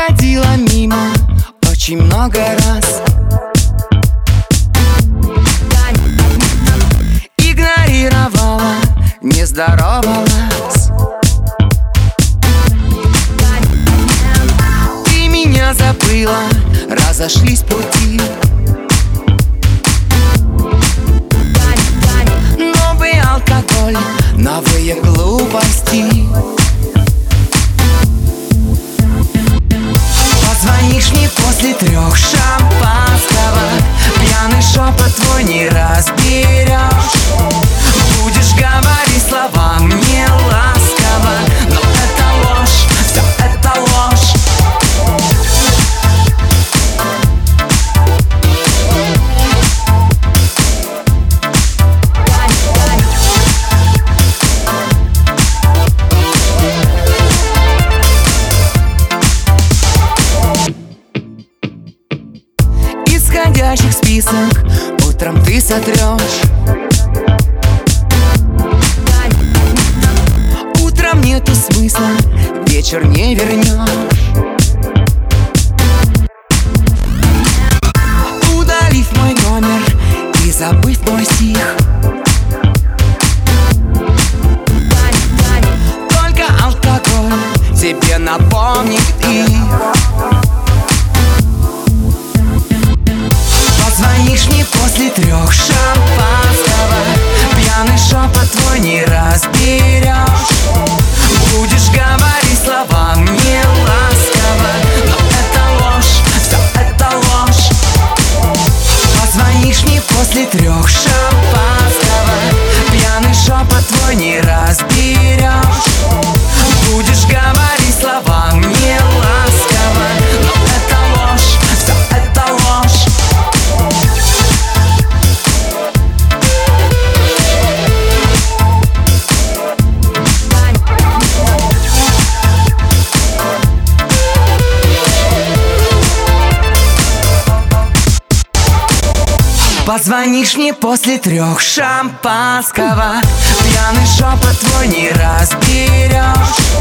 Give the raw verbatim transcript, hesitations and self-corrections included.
проходила мимо очень много раз, игнорировала, не здоровалась. Ты меня забыла, разошлись пути. Новый алкоголь, новые глупости. Позвонишь мне после трех шампанского, пьяный шепот твой не разберешь. Будешь говорить слова мне ласково, но это ложь, все это ложь. Исходящих список утром ты сотрешь. Утром нету смысла, вечер не вернешь. Удалив мой номер и забыв мой стих, только алкоголь тебе напомнит их. Позвонишь мне после трех шампанского, пьяный шепот твой не разберешь. Будешь говорить слова мне ласково, но это ложь, все это ложь. Позвонишь мне после трех шампанского, пьяный шепот твой не разберешь. Будешь говорить слова мне ласково, но это ложь, все это ложь. Позвонишь мне после трех шампанского, пьяный шепот твой не разберешь.